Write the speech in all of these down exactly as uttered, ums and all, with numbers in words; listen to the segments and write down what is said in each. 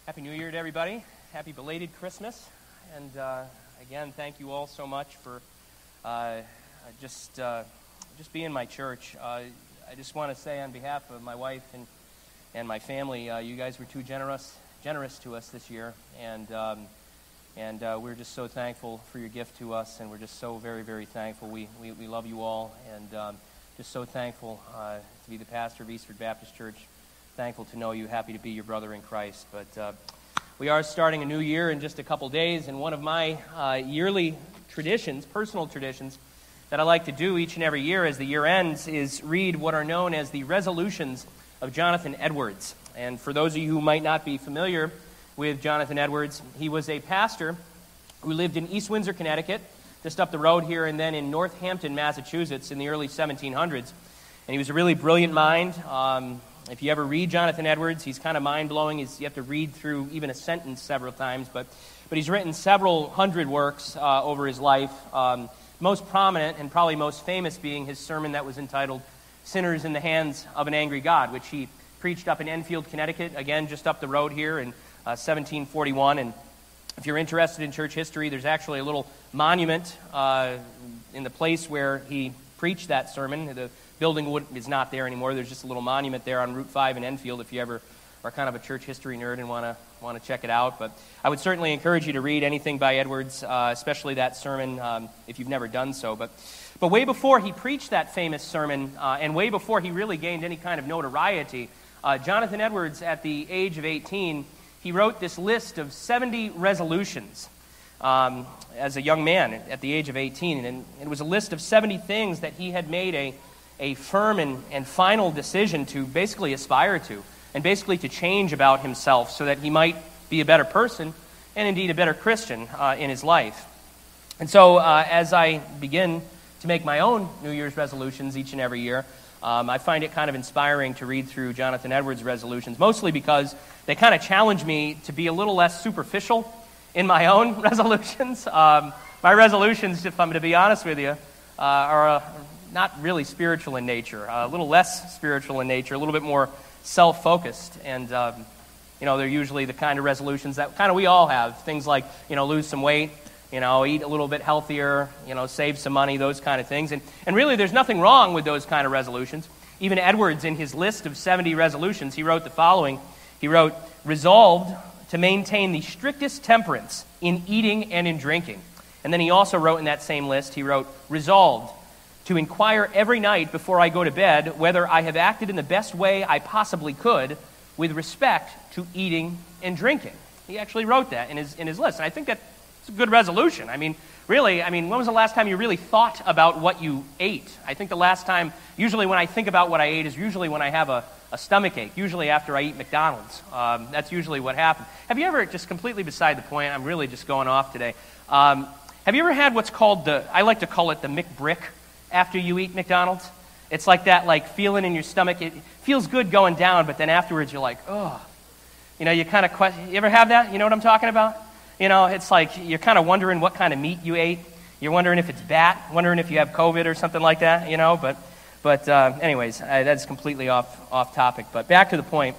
Happy New Year to everybody. Happy belated Christmas. And uh, again, thank you all so much for uh, just uh, just being my church. Uh, I just want to say on behalf of my wife and, and my family, uh, you guys were too generous generous to us this year. And um, and uh, we're just so thankful for your gift to us. And we're just so very, very thankful. We, we, we love you all. And um, just so thankful uh, to be the pastor of Eastford Baptist Church. Thankful to know you, happy to be your brother in Christ. But uh, we are starting a new year in just a couple days, and one of my uh, yearly traditions, personal traditions, that I like to do each and every year as the year ends is read what are known as the resolutions of Jonathan Edwards. And for those of you who might not be familiar with Jonathan Edwards, he was a pastor who lived in East Windsor, Connecticut, just up the road here, and then in Northampton, Massachusetts in the early seventeen hundreds. And he was a really brilliant mind. Um, If you ever read Jonathan Edwards, he's kind of mind-blowing. He's, you have to read through even a sentence several times. But, but he's written several hundred works uh, over his life, um, most prominent and probably most famous being his sermon that was entitled Sinners in the Hands of an Angry God, which he preached up in Enfield, Connecticut, again, just up the road here in uh, seventeen forty-one. And if you're interested in church history, there's actually a little monument uh, in the place where he preached that sermon. The building is not there anymore. There's just a little monument there on Route five in Enfield if you ever are kind of a church history nerd and want to want to check it out. But I would certainly encourage you to read anything by Edwards, uh, especially that sermon, um, if you've never done so. But but way before he preached that famous sermon, uh, and way before he really gained any kind of notoriety, uh, Jonathan Edwards, at the age of eighteen, he wrote this list of seventy resolutions um, as a young man at the age of eighteen. And it was a list of seventy things that he had made a a firm and, and final decision to basically aspire to, and basically to change about himself so that he might be a better person and indeed a better Christian uh, in his life. And so uh, as I begin to make my own New Year's resolutions each and every year, um, I find it kind of inspiring to read through Jonathan Edwards' resolutions, mostly because they kind of challenge me to be a little less superficial in my own resolutions. Um, my resolutions, if I'm going to be honest with you, uh, are a not really spiritual in nature, a little less spiritual in nature, a little bit more self-focused. And, um, you know, they're usually the kind of resolutions that kind of we all have. Things like, you know, lose some weight, you know, eat a little bit healthier, you know, save some money, those kind of things. And, and really, there's nothing wrong with those kind of resolutions. Even Edwards, in his list of seventy resolutions, he wrote the following. He wrote, resolved to maintain the strictest temperance in eating and in drinking. And then he also wrote in that same list, he wrote, resolved to inquire every night before I go to bed whether I have acted in the best way I possibly could with respect to eating and drinking. He actually wrote that in his in his list, and I think that's a good resolution. I mean, really, I mean, when was the last time you really thought about what you ate? I think the last time, usually when I think about what I ate is usually when I have a, a stomach ache, usually after I eat McDonald's. Um, that's usually what happens. Have you ever, just completely beside the point, I'm really just going off today, um, have you ever had what's called the, I like to call it the McBrick, after you eat McDonald's? It's like that, like, feeling in your stomach. It feels good going down, but then afterwards you're like, oh. You know, you kind of question, you ever have that? You know what I'm talking about? You know, it's like you're kind of wondering what kind of meat you ate. You're wondering if it's bat, wondering if you have COVID or something like that, you know? But, but uh, anyways, I, that's completely off, off topic. But back to the point.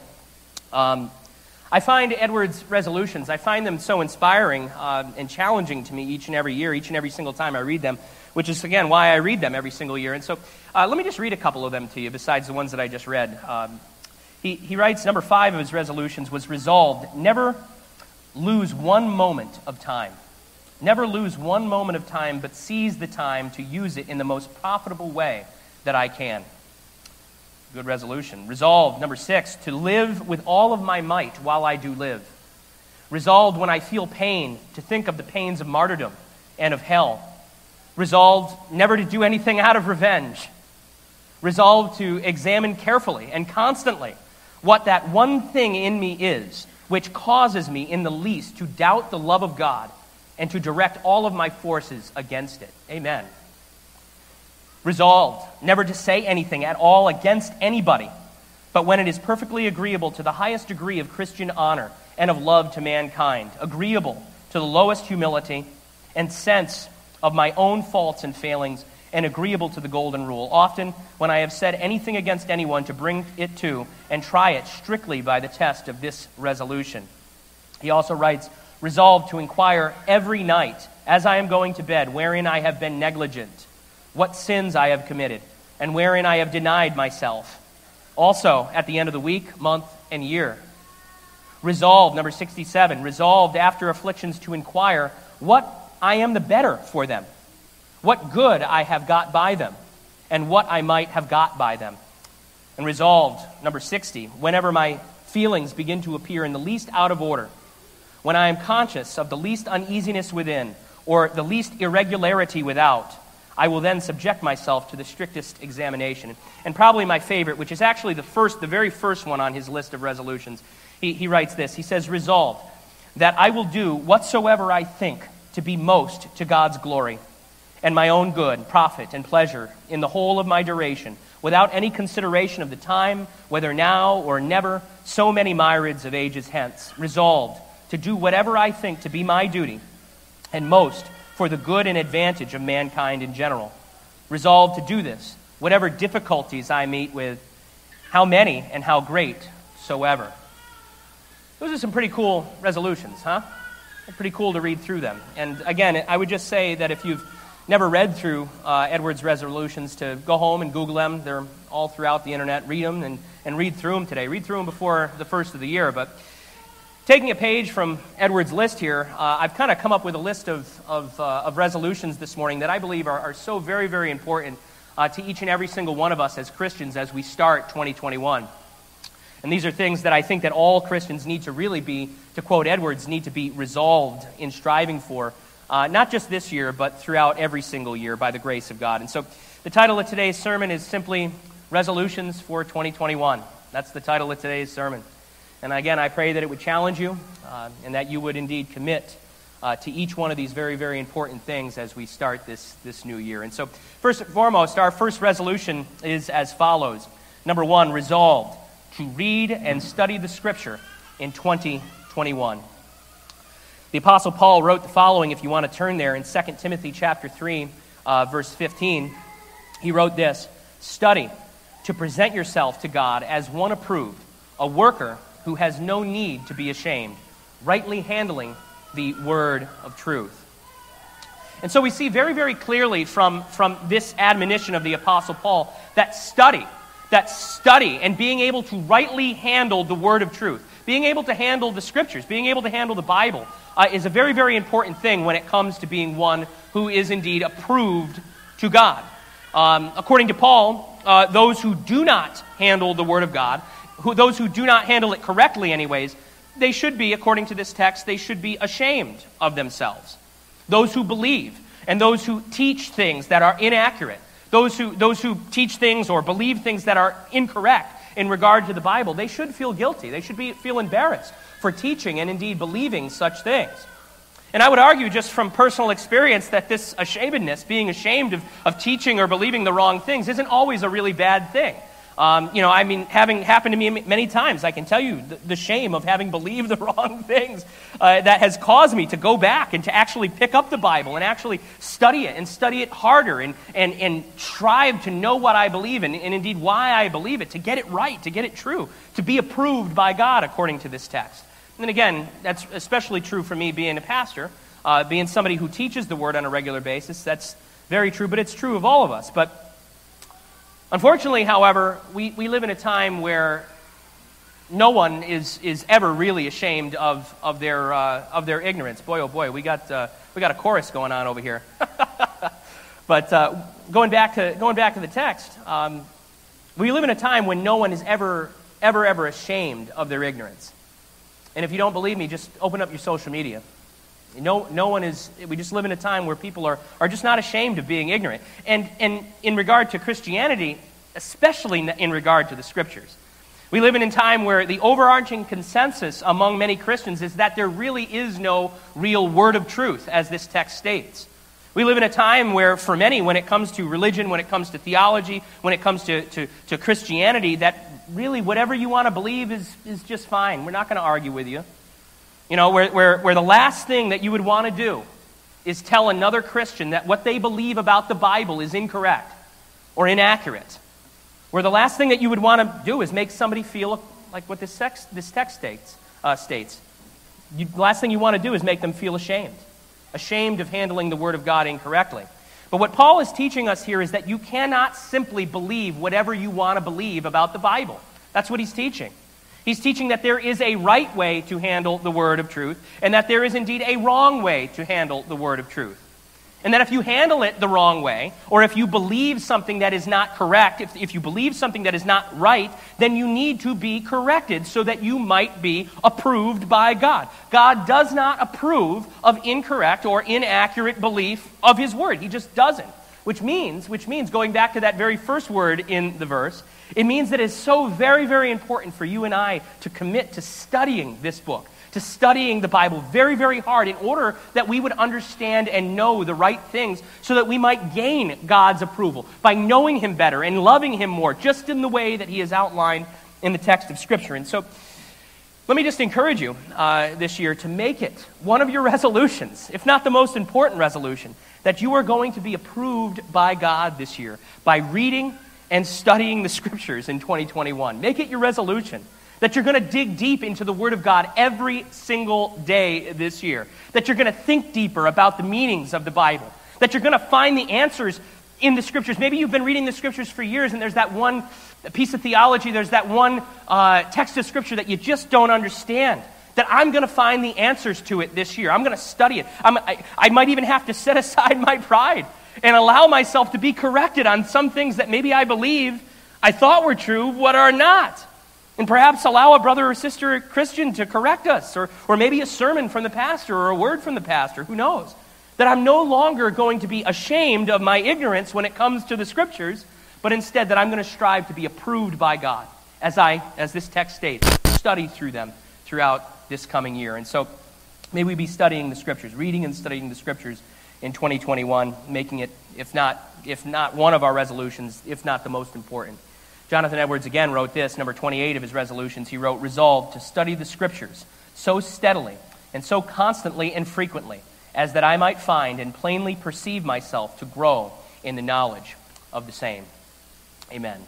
Um, I find Edwards' resolutions, I find them so inspiring uh, and challenging to me each and every year, each and every single time I read them, which is, again, why I read them every single year. And so uh, let me just read a couple of them to you besides the ones that I just read. Um, he, he writes, number five of his resolutions was resolved, never lose one moment of time. Never lose one moment of time, but seize the time to use it in the most profitable way that I can. Good resolution. Resolved, number six, to live with all of my might while I do live. Resolved, when I feel pain, to think of the pains of martyrdom and of hell. Resolved never to do anything out of revenge. Resolved to examine carefully and constantly what that one thing in me is which causes me in the least to doubt the love of God and to direct all of my forces against it. Amen. Resolved never to say anything at all against anybody, but when it is perfectly agreeable to the highest degree of Christian honor and of love to mankind, agreeable to the lowest humility and sense of my own faults and failings, and agreeable to the golden rule. Often, when I have said anything against anyone, to bring it to and try it strictly by the test of this resolution. He also writes, resolve to inquire every night, as I am going to bed, wherein I have been negligent, what sins I have committed, and wherein I have denied myself. Also, at the end of the week, month, and year. Resolved, number sixty-seven, resolved after afflictions to inquire what I am the better for them, what good I have got by them, and what I might have got by them. And resolved, number sixty, whenever my feelings begin to appear in the least out of order, when I am conscious of the least uneasiness within, or the least irregularity without, I will then subject myself to the strictest examination. And probably my favorite, which is actually the first, the very first one on his list of resolutions, he, he writes this. He says, resolved that I will do whatsoever I think to be most to God's glory and my own good, profit, and pleasure in the whole of my duration, without any consideration of the time, whether now or never, so many myriads of ages hence. Resolved to do whatever I think to be my duty, and most for the good and advantage of mankind in general. Resolved to do this, whatever difficulties I meet with, how many and how great soever. Those are some pretty cool resolutions, huh? Pretty cool to read through them. And again, I would just say that if you've never read through uh, Edwards' resolutions, to go home and Google them. They're all throughout the internet. Read them and, and read through them today. Read through them before the first of the year. But taking a page from Edwards' list here, uh, I've kind of come up with a list of, of, uh, of resolutions this morning that I believe are, are so very, very important uh, to each and every single one of us as Christians as we start twenty twenty-one. And these are things that I think that all Christians need to really be, to quote Edwards, need to be resolved in striving for, uh, not just this year, but throughout every single year by the grace of God. And so the title of today's sermon is simply Resolutions for twenty twenty-one. That's the title of today's sermon. And again, I pray that it would challenge you uh, and that you would indeed commit uh, to each one of these very, very important things as we start this, this new year. And so first and foremost, our first resolution is as follows. Number one, resolved to read and study the Scripture in twenty twenty-one. The Apostle Paul wrote the following, if you want to turn there, in Second Timothy chapter three, uh, verse fifteen. He wrote this, "Study to present yourself to God as one approved, a worker who has no need to be ashamed, rightly handling the word of truth." And so we see very, very clearly from, from this admonition of the Apostle Paul that study, that study and being able to rightly handle the word of truth, being able to handle the Scriptures, being able to handle the Bible, uh, is a very, very important thing when it comes to being one who is indeed approved to God. Um, according to Paul, uh, those who do not handle the Word of God, who, those who do not handle it correctly anyways, they should be, according to this text, they should be ashamed of themselves. Those who believe and those who teach things that are inaccurate, those who, those who teach things or believe things that are incorrect in regard to the Bible, they should feel guilty. They should be, feel embarrassed for teaching and indeed believing such things. And I would argue just from personal experience that this ashamedness, being ashamed of, of teaching or believing the wrong things, isn't always a really bad thing. Um, you know, I mean, having happened to me many times, I can tell you the, the shame of having believed the wrong things uh, that has caused me to go back and to actually pick up the Bible and actually study it and study it harder and, and, and strive to know what I believe in and indeed why I believe it, to get it right, to get it true, to be approved by God according to this text. And again, that's especially true for me being a pastor, uh, being somebody who teaches the Word on a regular basis. That's very true, but it's true of all of us. But unfortunately, however, we, we live in a time where no one is, is ever really ashamed of, of, their, uh, of their ignorance. Boy, oh boy, we got, uh, we got a chorus going on over here. But uh, going, back to, going back to the text, um, we live in a time when no one is ever, ever, ever ashamed of their ignorance. And if you don't believe me, just open up your social media. No, no one is, we just live in a time where people are, are just not ashamed of being ignorant. And, and in regard to Christianity, especially in regard to the Scriptures, we live in a time where the overarching consensus among many Christians is that there really is no real word of truth, as this text states. We live in a time where, for many, when it comes to religion, when it comes to theology, when it comes to, to, to Christianity, that really whatever you want to believe is, is just fine. We're not going to argue with you. You know, where, where, where the last thing that you would want to do is tell another Christian that what they believe about the Bible is incorrect or inaccurate. Where the last thing that you would want to do is make somebody feel like what this text, this text states, uh, states. You, the last thing you want to do is make them feel ashamed, ashamed of handling the Word of God incorrectly. But what Paul is teaching us here is that you cannot simply believe whatever you want to believe about the Bible. That's what he's teaching. He's teaching that there is a right way to handle the word of truth, and that there is indeed a wrong way to handle the word of truth. And that if you handle it the wrong way, or if you believe something that is not correct, if, if you believe something that is not right, then you need to be corrected so that you might be approved by God. God does not approve of incorrect or inaccurate belief of his word. He just doesn't. Which means, which means, going back to that very first word in the verse, it means that it's so very, very important for you and I to commit to studying this book, to studying the Bible very, very hard in order that we would understand and know the right things so that we might gain God's approval by knowing him better and loving him more, just in the way that he has outlined in the text of Scripture. And so let me just encourage you uh, this year to make it one of your resolutions, if not the most important resolution, that you are going to be approved by God this year by reading and studying the Scriptures in twenty twenty-one. Make it your resolution that you're going to dig deep into the Word of God every single day this year, that you're going to think deeper about the meanings of the Bible, that you're going to find the answers in the Scriptures. Maybe you've been reading the Scriptures for years and there's that one piece of theology, there's that one uh, text of Scripture that you just don't understand, that I'm going to find the answers to it this year. I'm going to study it. I'm, I, I might even have to set aside my pride and allow myself to be corrected on some things that maybe I believe I thought were true, but are not. And perhaps allow a brother or sister Christian to correct us, or, or maybe a sermon from the pastor or a word from the pastor, who knows? That I'm no longer going to be ashamed of my ignorance when it comes to the Scriptures, but instead that I'm going to strive to be approved by God, as I, as this text states, study through them throughout this coming year. And so may we be studying the Scriptures, reading and studying the Scriptures in twenty twenty-one, making it, if not, if not one of our resolutions, if not the most important. Jonathan Edwards again wrote this, number twenty-eight of his resolutions. He wrote, "Resolved to study the Scriptures so steadily and so constantly and frequently as that I might find and plainly perceive myself to grow in the knowledge of the same." Amen.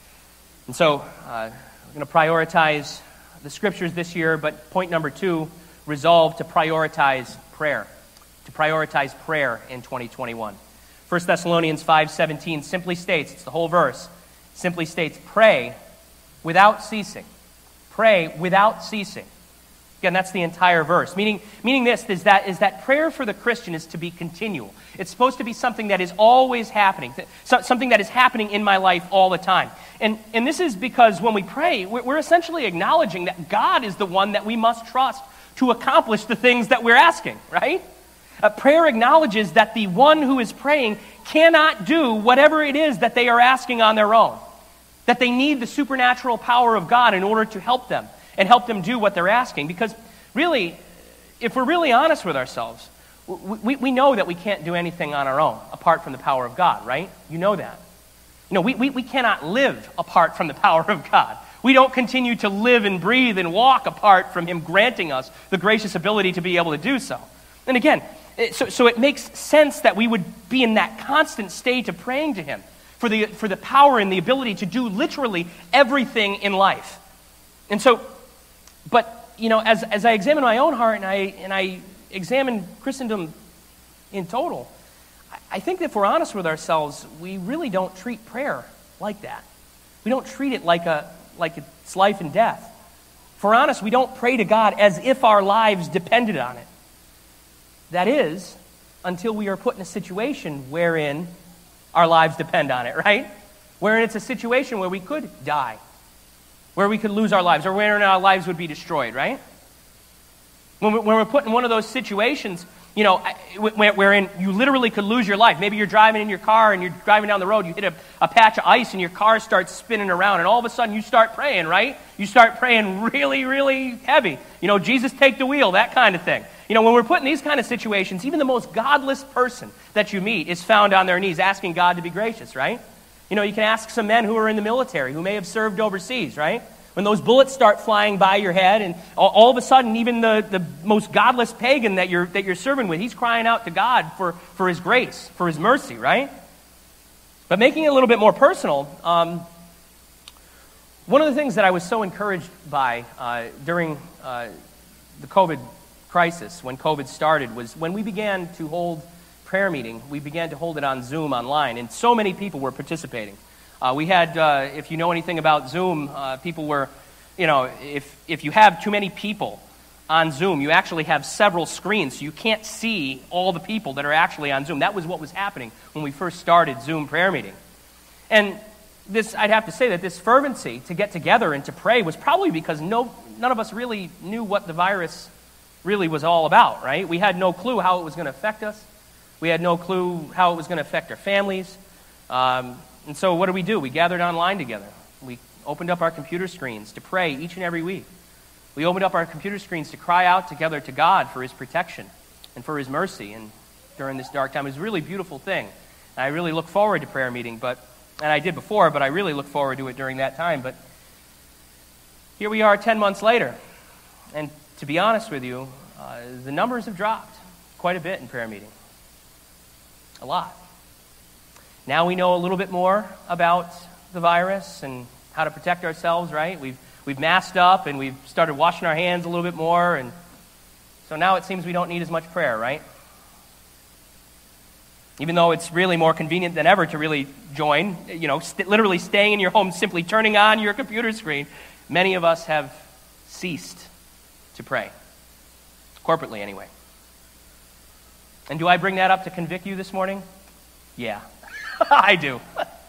And so uh, we're going to prioritize the Scriptures this year, but point number two, resolve to prioritize prayer. To prioritize prayer in twenty twenty-one. First Thessalonians five seventeen simply states, it's the whole verse, simply states, pray without ceasing. Pray without ceasing. Again, that's the entire verse. Meaning, meaning this is that, is that prayer for the Christian is to be continual. It's supposed to be something that is always happening, something that is happening in my life all the time. And, and this is because when we pray, we're essentially acknowledging that God is the one that we must trust to accomplish the things that we're asking, right? Uh, prayer acknowledges that the one who is praying cannot do whatever it is that they are asking on their own. That they need the supernatural power of God in order to help them and help them do what they're asking. Because really, if we're really honest with ourselves, we, we know that we can't do anything on our own apart from the power of God, right? You know that. You know, we, we, we cannot live apart from the power of God. We don't continue to live and breathe and walk apart from Him granting us the gracious ability to be able to do so. And again, So, so it makes sense that we would be in that constant state of praying to Him for the, for the power and the ability to do literally everything in life. And so, but, you know, as, as I examine my own heart and I, and I examine Christendom in total, I think that if we're honest with ourselves, we really don't treat prayer like that. We don't treat it like, a, like it's life and death. If we're honest, we don't pray to God as if our lives depended on it. That is, until we are put in a situation wherein our lives depend on it, right? Wherein it's a situation where we could die, where we could lose our lives, or wherein our lives would be destroyed, right? When we're put in one of those situations, you know, wherein you literally could lose your life. Maybe you're driving in your car and you're driving down the road, you hit a, a patch of ice and your car starts spinning around, and all of a sudden you start praying, right? You start praying really, really heavy. You know, Jesus, take the wheel, that kind of thing. You know, when we're put in these kind of situations, even the most godless person that you meet is found on their knees asking God to be gracious, right? You know, you can ask some men who are in the military, who may have served overseas, right? When those bullets start flying by your head, and all, all of a sudden, even the, the most godless pagan that you're that you're serving with, he's crying out to God for, for His grace, for His mercy, right? But making it a little bit more personal, um, one of the things that I was so encouraged by uh, during uh, the COVID crisis, when COVID started, was when we began to hold prayer meeting. We began to hold it on Zoom online, and so many people were participating. Uh, we had, uh, if you know anything about Zoom, uh, people were, you know, if if you have too many people on Zoom, you actually have several screens, so you can't see all the people that are actually on Zoom. That was what was happening when we first started Zoom prayer meeting. And this, I'd have to say that this fervency to get together and to pray was probably because no, none of us really knew what the virus really was all about, right? We had no clue how it was going to affect us. We had no clue how it was going to affect our families. Um, and so what did we do? We gathered online together. We opened up our computer screens to pray each and every week. We opened up our computer screens to cry out together to God for his protection and for his mercy and during this dark time. It was a really beautiful thing. And I really look forward to prayer meeting, but and I did before, but I really look forward to it during that time. But here we are ten months later. And to be honest with you, uh, the numbers have dropped quite a bit in prayer meeting. A lot. Now we know a little bit more about the virus and how to protect ourselves, right? We've we've masked up and we've started washing our hands a little bit more, and so now it seems we don't need as much prayer, right? Even though it's really more convenient than ever to really join, you know, st- literally staying in your home, simply turning on your computer screen, many of us have ceased to pray, corporately anyway. And do I bring that up to convict you this morning? Yeah, I do.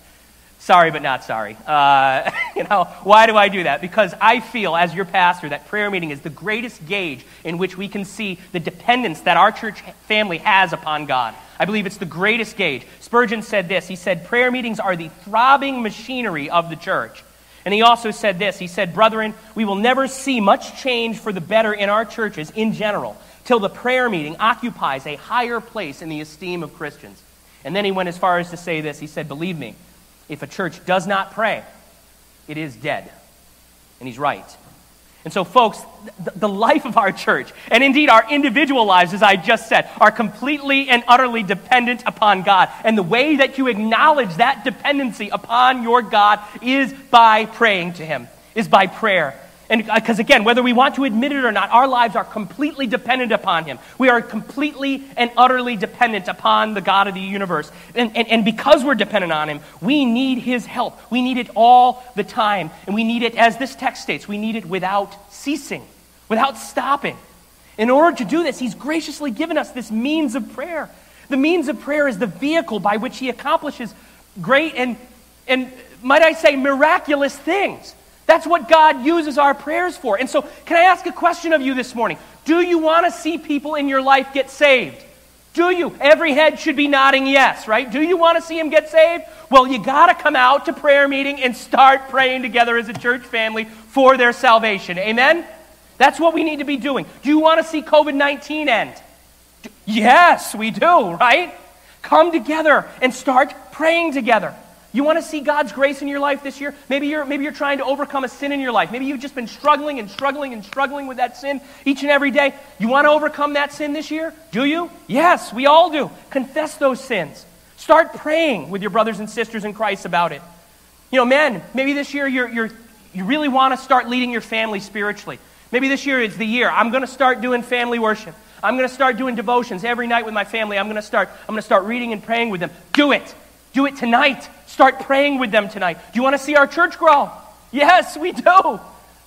Sorry, but not sorry. Uh, you know, why do I do that? Because I feel, as your pastor, that prayer meeting is the greatest gauge in which we can see the dependence that our church family has upon God. I believe it's the greatest gauge. Spurgeon said this. He said, prayer meetings are the throbbing machinery of the church. And he also said this. He said, brethren, we will never see much change for the better in our churches in general till the prayer meeting occupies a higher place in the esteem of Christians. And then he went as far as to say this. He said, believe me, if a church does not pray, it is dead. And he's right. And so, folks, th- the life of our church, and indeed our individual lives, as I just said, are completely and utterly dependent upon God. And the way that you acknowledge that dependency upon your God is by praying to him, is by prayer. And because, again, whether we want to admit it or not, our lives are completely dependent upon him. We are completely and utterly dependent upon the God of the universe. And, and, and because we're dependent on him, we need his help. We need it all the time. And we need it, as this text states, we need it without ceasing, without stopping. In order to do this, he's graciously given us this means of prayer. The means of prayer is the vehicle by which he accomplishes great and, and might I say, miraculous things. That's what God uses our prayers for. And so, can I ask a question of you this morning? Do you want to see people in your life get saved? Do you? Every head should be nodding yes, right? Do you want to see them get saved? Well, you got to come out to prayer meeting and start praying together as a church family for their salvation. Amen? That's what we need to be doing. Do you want to see covid nineteen end? Do- yes, we do, right? Come together and start praying together. You want to see God's grace in your life this year? Maybe you're maybe you're trying to overcome a sin in your life. Maybe you've just been struggling and struggling and struggling with that sin each and every day. You want to overcome that sin this year? Do you? Yes, we all do. Confess those sins. Start praying with your brothers and sisters in Christ about it. You know, men, maybe this year you're you're you really want to start leading your family spiritually. Maybe this year is the year. I'm going to start doing family worship. I'm going to start doing devotions every night with my family. I'm going to start I'm going to start reading and praying with them. Do it. Do it tonight. Start praying with them tonight. Do you want to see our church grow? Yes, we do.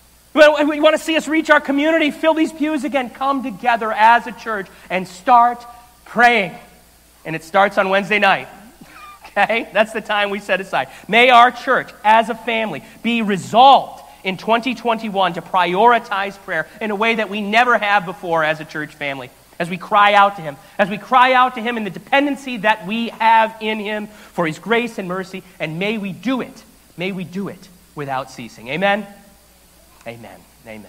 We want to see us reach our community, fill these pews again. Come together as a church and start praying. And it starts on Wednesday night. Okay? That's the time we set aside. May our church, as a family, be resolved in twenty twenty-one to prioritize prayer in a way that we never have before as a church family. As we cry out to him, as we cry out to him in the dependency that we have in him for his grace and mercy, and may we do it, may we do it without ceasing. Amen? Amen. Amen.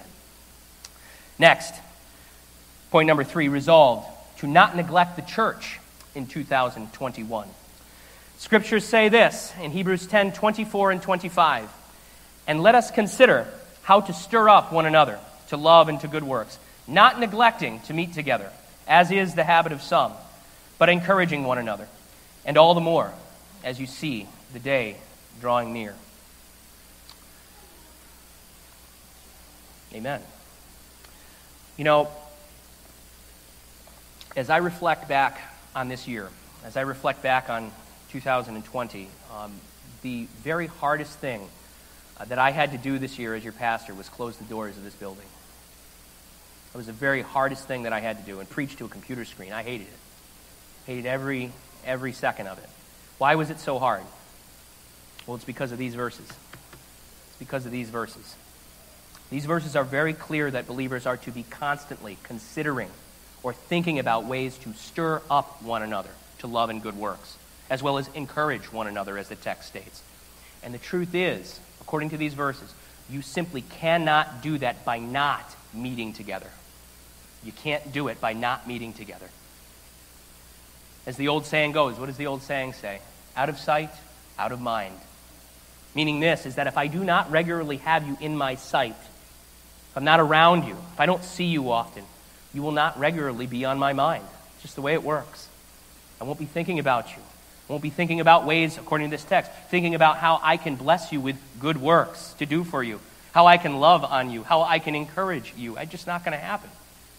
Next, point number three, resolved to not neglect the church in two thousand twenty-one. Scriptures say this in Hebrews ten, twenty-four and twenty-five, and let us consider how to stir up one another to love and to good works, not neglecting to meet together, as is the habit of some, but encouraging one another, and all the more as you see the day drawing near. Amen. You know, As I reflect back on this year, as I reflect back on two thousand twenty, um, the very hardest thing uh, that I had to do this year as your pastor was close the doors of this building. It was the very hardest thing that I had to do, and preach to a computer screen. I hated it. Hated every every second of it. Why was it so hard? Well, it's because of these verses. It's because of these verses. These verses are very clear that believers are to be constantly considering or thinking about ways to stir up one another to love and good works, as well as encourage one another, as the text states. And the truth is, according to these verses, you simply cannot do that by not meeting together. You can't do it by not meeting together. As the old saying goes, what does the old saying say? Out of sight, out of mind. Meaning this is that if I do not regularly have you in my sight, if I'm not around you, if I don't see you often, you will not regularly be on my mind. It's just the way it works. I won't be thinking about you. I won't be thinking about ways, according to this text, thinking about how I can bless you with good works to do for you, how I can love on you, how I can encourage you. It's just not going to happen.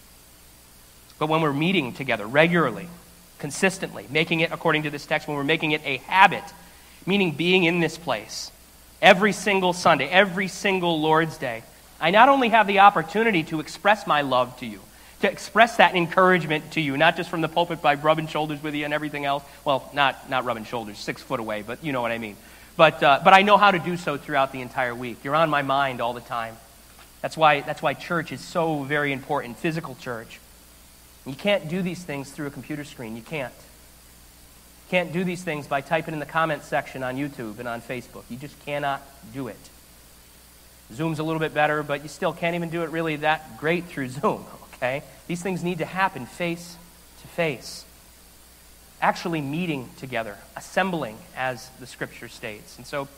But when we're meeting together regularly, consistently, making it, according to this text, when we're making it a habit, meaning being in this place every single Sunday, every single Lord's Day, I not only have the opportunity to express my love to you, to express that encouragement to you, not just from the pulpit by rubbing shoulders with you and everything else. Well, not not rubbing shoulders, six foot away, but you know what I mean. But uh, but I know how to do so throughout the entire week. You're on my mind all the time. That's why that's why church is so very important, physical church. You can't do these things through a computer screen. You can't. You can't do these things by typing in the comments section on YouTube and on Facebook. You just cannot do it. Zoom's a little bit better, but you still can't even do it really that great through Zoom, okay? These things need to happen face to face. Actually meeting together, assembling, as the Scripture states. And so,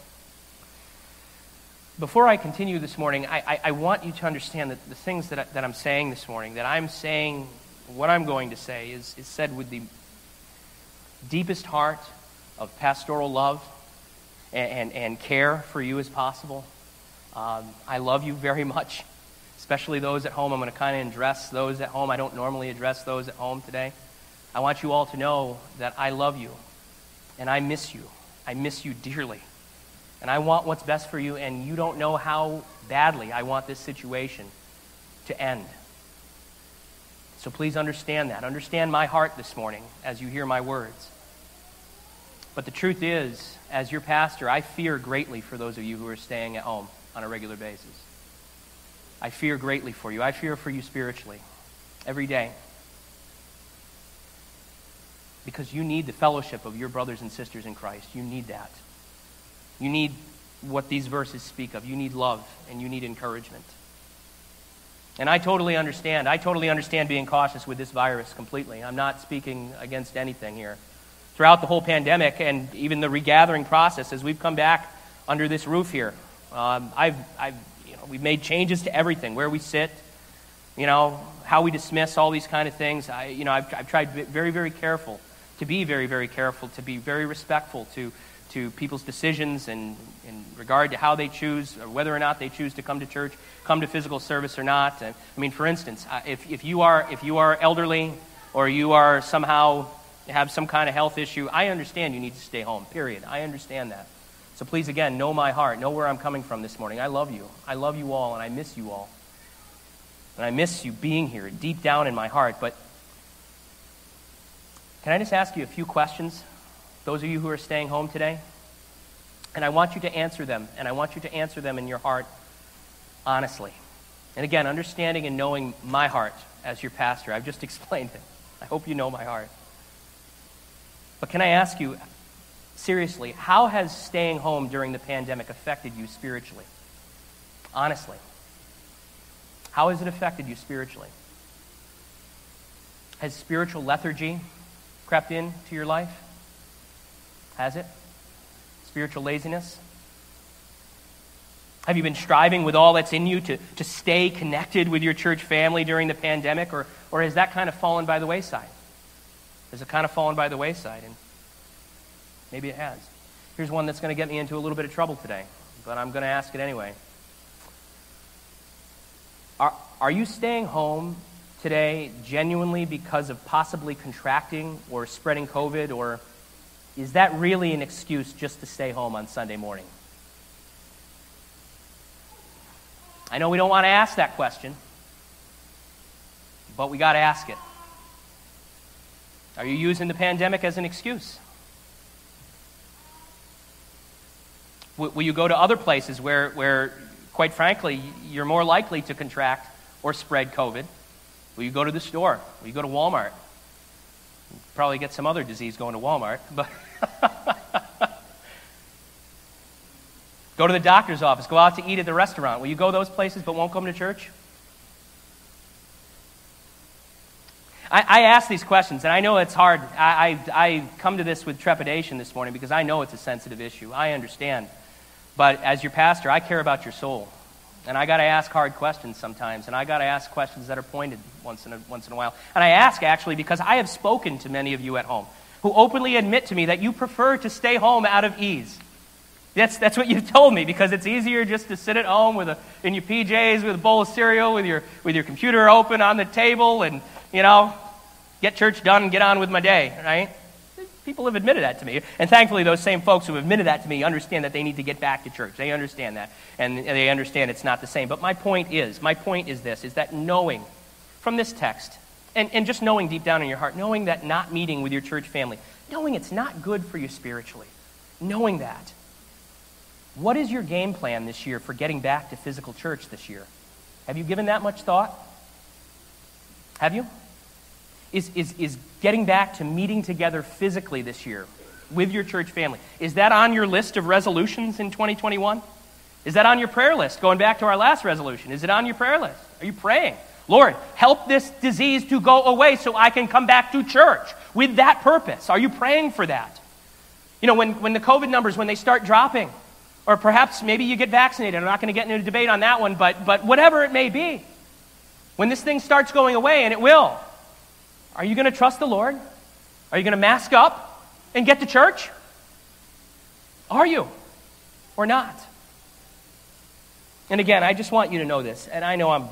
before I continue this morning, I, I, I want you to understand that the things that, I, that I'm saying this morning, that I'm saying, what I'm going to say, is, is said with the deepest heart of pastoral love and, and, and care for you as possible. Um, I love you very much, especially those at home. I'm going to kind of address those at home. I don't normally address those at home today. I want you all to know that I love you, and I miss you. I miss you dearly. And I want what's best for you, and you don't know how badly I want this situation to end. So please understand that. Understand my heart this morning as you hear my words. But the truth is, as your pastor, I fear greatly for those of you who are staying at home on a regular basis. I fear greatly for you. I fear for you spiritually every day. Because you need the fellowship of your brothers and sisters in Christ. You need that. You need what these verses speak of. You need love and you need encouragement. And I totally understand. I totally understand being cautious with this virus completely. I'm not speaking against anything here. Throughout the whole pandemic and even the regathering process, as we've come back under this roof here, um, I've, I've, you know, we've made changes to everything, where we sit, you know, how we dismiss, all these kind of things. I, you know, I've, I've tried very, very careful to be very, very careful, to be very respectful to to people's decisions and in regard to how they choose, or whether or not they choose to come to church, come to physical service or not. I mean, for instance, if if you are if you are elderly or you are somehow have some kind of health issue, I understand you need to stay home, period. I understand that. So please, again, know my heart. Know where I'm coming from this morning. I love you. I love you all, and I miss you all. And I miss you being here deep down in my heart. But can I just ask you a few questions, those of you who are staying home today? And I want you to answer them, and I want you to answer them in your heart honestly. And again, understanding and knowing my heart as your pastor. I've just explained it. I hope you know my heart. But can I ask you, seriously, how has staying home during the pandemic affected you spiritually? Honestly. How has it affected you spiritually? Has spiritual lethargy crept into your life? Has it? Spiritual laziness? Have you been striving with all that's in you to, to stay connected with your church family during the pandemic? Or, or has that kind of fallen by the wayside? Has it kind of fallen by the wayside? And maybe it has. Here's one that's going to get me into a little bit of trouble today, but I'm going to ask it anyway. Are, are you staying home today genuinely because of possibly contracting or spreading COVID, or is that really an excuse just to stay home on Sunday morning? I know we don't want to ask that question, but we got to ask it. Are you using the pandemic as an excuse? W- will you go to other places where, where, quite frankly, you're more likely to contract or spread COVID? Will you go to the store? Will you go to Walmart? You'll probably get some other disease going to Walmart, but go to the doctor's office, go out to eat at the restaurant. Will you go those places but won't come to church? I, I ask these questions, and I know it's hard. I, I, I come to this with trepidation this morning because I know it's a sensitive issue. I understand. But as your pastor, I care about your soul. And I got to ask hard questions sometimes, and I got to ask questions that are pointed once in a, once in a while. And I ask, actually, because I have spoken to many of you at home who openly admit to me that you prefer to stay home out of ease. That's that's what you've told me, because it's easier just to sit at home with a, in your P Js with a bowl of cereal, with your with your computer open on the table, and, you know, get church done and get on with my day, right? People have admitted that to me. And thankfully, those same folks who have admitted that to me understand that they need to get back to church. They understand that. And they understand it's not the same. But my point is, my point is this, is that knowing from this text, and, and just knowing deep down in your heart, knowing that not meeting with your church family, knowing it's not good for you spiritually, knowing that, what is your game plan this year for getting back to physical church this year? Have you given that much thought? Have you? Is, is, is getting back to meeting together physically this year with your church family, is that on your list of resolutions in twenty twenty-one? Is that on your prayer list? Going back to our last resolution, is it on your prayer list? Are you praying, Lord, help this disease to go away so I can come back to church with that purpose? Are you praying for that? You know, when, when the COVID numbers, when they start dropping, or perhaps maybe you get vaccinated, I'm not going to get into a debate on that one, but, but whatever it may be, when this thing starts going away, and it will, are you going to trust the Lord? Are you going to mask up and get to church? Are you or not? And again, I just want you to know this, and I know I'm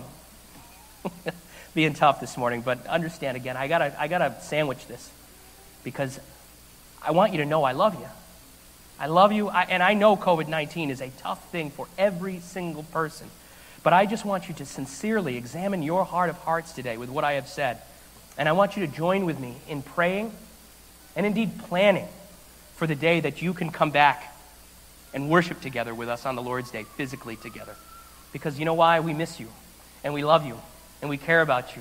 being tough this morning, but understand again, I gotta, I gotta sandwich this, because I want you to know I love you. I love you, I, and I know COVID nineteen is a tough thing for every single person, but I just want you to sincerely examine your heart of hearts today with what I have said. And I want you to join with me in praying and indeed planning for the day that you can come back and worship together with us on the Lord's Day, physically together. Because you know why? We miss you, and we love you, and we care about you,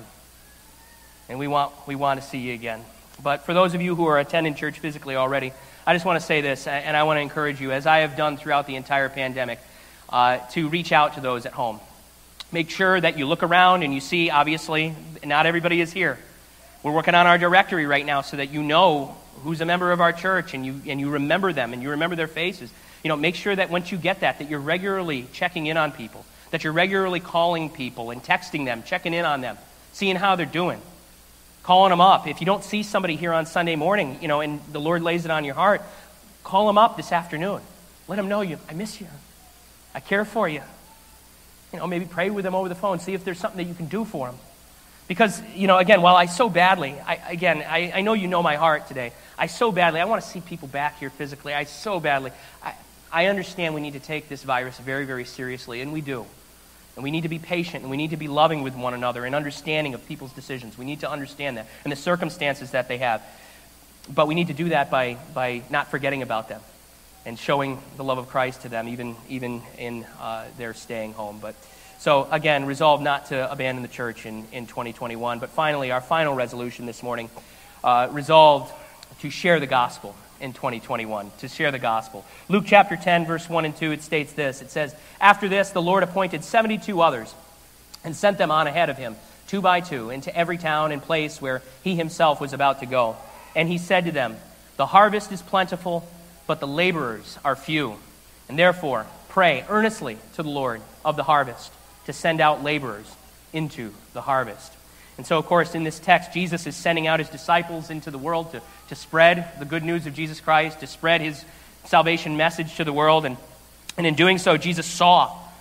and we want we want to see you again. But for those of you who are attending church physically already, I just want to say this, and I want to encourage you, as I have done throughout the entire pandemic, uh, to reach out to those at home. Make sure that you look around and you see, obviously, not everybody is here. We're working on our directory right now so that you know who's a member of our church, and you and you remember them and you remember their faces. You know, make sure that once you get that, that you're regularly checking in on people, that you're regularly calling people and texting them, checking in on them, seeing how they're doing, calling them up. If you don't see somebody here on Sunday morning, you know, and the Lord lays it on your heart, call them up this afternoon. Let them know you. I miss you. I care for you. You know, maybe pray with them over the phone. See if there's something that you can do for them. Because, you know, again, while I so badly, I, again, I, I know you know my heart today. I so badly, I want to see people back here physically. I so badly, I, I understand we need to take this virus very, very seriously, and we do. And we need to be patient, and we need to be loving with one another and understanding of people's decisions. We need to understand that and the circumstances that they have. But we need to do that by, by not forgetting about them and showing the love of Christ to them, even, even in uh, their staying home. But so, again, resolve not to abandon the church in, in twenty twenty-one. But finally, our final resolution this morning, uh, resolved to share the gospel in twenty twenty-one, to share the gospel. Luke chapter ten, verse one and two, it states this. It says, "After this, the Lord appointed seventy-two others and sent them on ahead of him, two by two, into every town and place where he himself was about to go. And he said to them, 'The harvest is plentiful, but the laborers are few. And therefore, pray earnestly to the Lord of the harvest to send out laborers into the harvest.'" And so, of course, in this text, Jesus is sending out his disciples into the world to, to spread the good news of Jesus Christ, to spread his salvation message to the world. And, and in doing so, Jesus saw.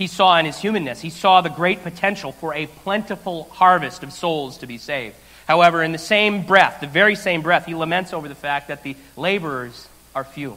He saw in his humanness, he saw the great potential for a plentiful harvest of souls to be saved. However, in the same breath, the very same breath, he laments over the fact that the laborers are few.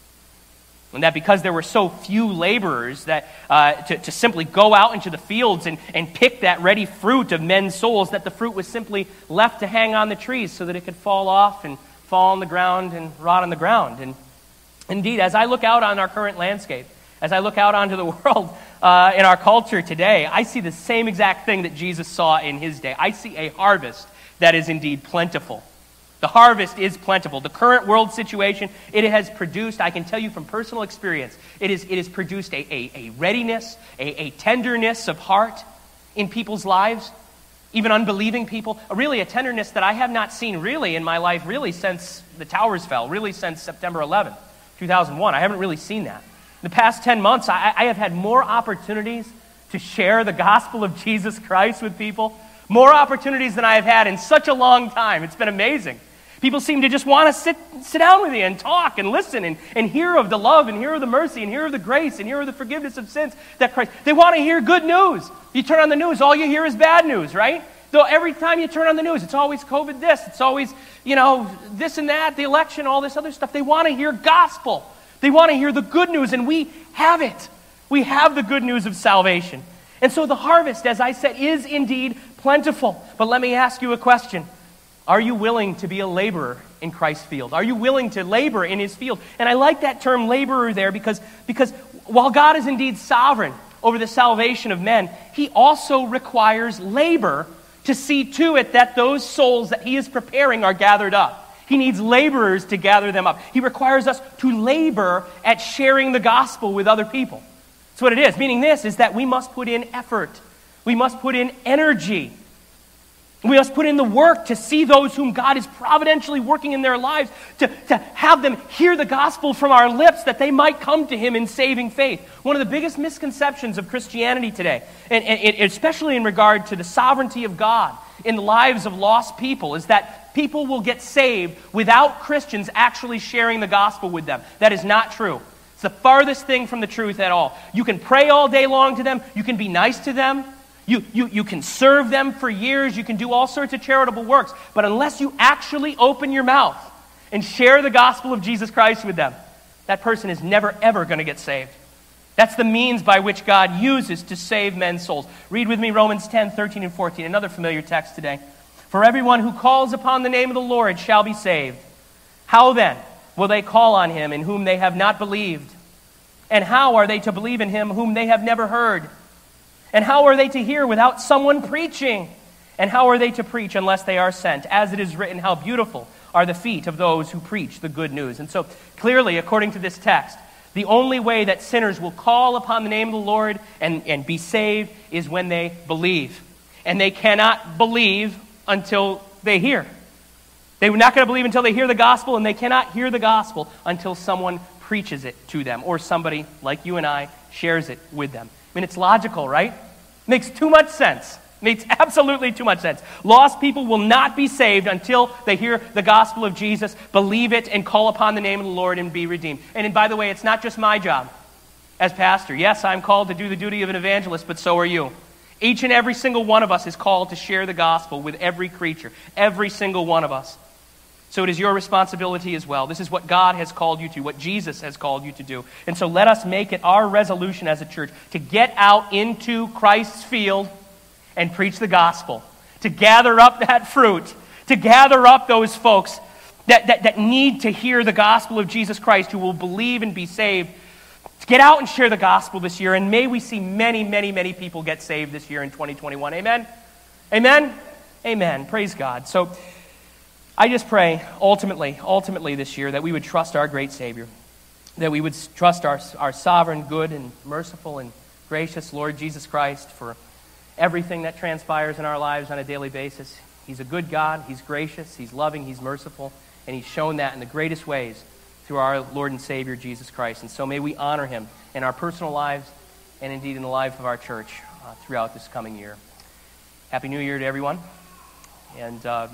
And that because there were so few laborers that uh, to, to simply go out into the fields and, and pick that ready fruit of men's souls, that the fruit was simply left to hang on the trees so that it could fall off and fall on the ground and rot on the ground. And indeed, as I look out on our current landscape, as I look out onto the world uh, in our culture today, I see the same exact thing that Jesus saw in his day. I see a harvest that is indeed plentiful. The harvest is plentiful. The current world situation, it has produced, I can tell you from personal experience, it, is, it has produced a, a, a readiness, a, a tenderness of heart in people's lives, even unbelieving people. Really a tenderness that I have not seen really in my life, really since the towers fell, really since September eleventh, two thousand one. I haven't really seen that. In the past ten months, I, I have had more opportunities to share the gospel of Jesus Christ with people, more opportunities than I have had in such a long time. It's been amazing. People seem to just want to sit sit down with you and talk and listen and, and hear of the love and hear of the mercy and hear of the grace and hear of the forgiveness of sins that Christ. They want to hear good news. You turn on the news, all you hear is bad news, right? Though every time you turn on the news, it's always COVID this, it's always, you know, this and that, the election, all this other stuff. They want to hear gospel. They want to hear the good news, and we have it. We have the good news of salvation. And so the harvest, as I said, is indeed plentiful. But let me ask you a question. Are you willing to be a laborer in Christ's field? Are you willing to labor in his field? And I like that term laborer there because, because while God is indeed sovereign over the salvation of men, he also requires labor to see to it that those souls that he is preparing are gathered up. He needs laborers to gather them up. He requires us to labor at sharing the gospel with other people. That's what it is. Meaning this is that we must put in effort. We must put in energy. We must put in the work to see those whom God is providentially working in their lives, to, to have them hear the gospel from our lips that they might come to him in saving faith. One of the biggest misconceptions of Christianity today, and, and especially in regard to the sovereignty of God in the lives of lost people, is that people will get saved without Christians actually sharing the gospel with them. That is not true. It's the farthest thing from the truth at all. You can pray all day long to them. You can be nice to them. You, you, you can serve them for years. You can do all sorts of charitable works. But unless you actually open your mouth and share the gospel of Jesus Christ with them, that person is never, ever going to get saved. That's the means by which God uses to save men's souls. Read with me Romans ten, thirteen, and fourteen, another familiar text today. For everyone who calls upon the name of the Lord shall be saved. How then will they call on him in whom they have not believed? And how are they to believe in him whom they have never heard? And how are they to hear without someone preaching? And how are they to preach unless they are sent? As it is written, how beautiful are the feet of those who preach the good news. And so clearly, according to this text, the only way that sinners will call upon the name of the Lord and, and be saved is when they believe. And they cannot believe until they hear. They're not going to believe until they hear the gospel, and they cannot hear the gospel until someone preaches it to them, or somebody like you and I shares it with them. I mean, it's logical, right? Makes too much sense. Makes absolutely too much sense. Lost people will not be saved until they hear the gospel of Jesus, believe it, and call upon the name of the Lord and be redeemed. And by the way, it's not just my job as pastor. Yes, I'm called to do the duty of an evangelist, but so are you. Each and every single one of us is called to share the gospel with every creature. Every single one of us. So it is your responsibility as well. This is what God has called you to, what Jesus has called you to do. And so let us make it our resolution as a church to get out into Christ's field and preach the gospel, to gather up that fruit, to gather up those folks that, that, that need to hear the gospel of Jesus Christ, who will believe and be saved. To get out and share the gospel this year, and may we see many, many, many people get saved this year in twenty twenty-one. Amen? Amen? Amen. Praise God. So I just pray, ultimately, ultimately this year, that we would trust our great Savior, that we would trust our, our sovereign, good, and merciful, and gracious Lord Jesus Christ for everything that transpires in our lives on a daily basis. He's a good God, He's gracious, He's loving, He's merciful, and He's shown that in the greatest ways through our Lord and Savior, Jesus Christ. And so may we honor Him in our personal lives and indeed in the life of our church uh, throughout this coming year. Happy New Year to everyone. And uh,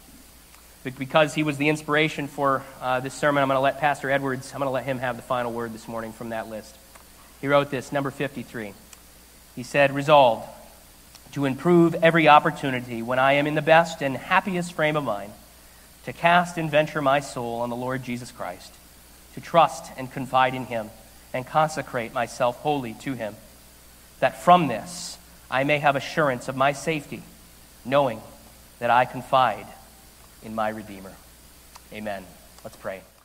because he was the inspiration for uh, this sermon, I'm going to let Pastor Edwards, I'm going to let him have the final word this morning from that list. He wrote this, number fifty-three. He said, resolved to improve every opportunity when I am in the best and happiest frame of mind, to cast and venture my soul on the Lord Jesus Christ, to trust and confide in him, and consecrate myself wholly to him, that from this I may have assurance of my safety, knowing that I confide in my Redeemer. Amen. Let's pray.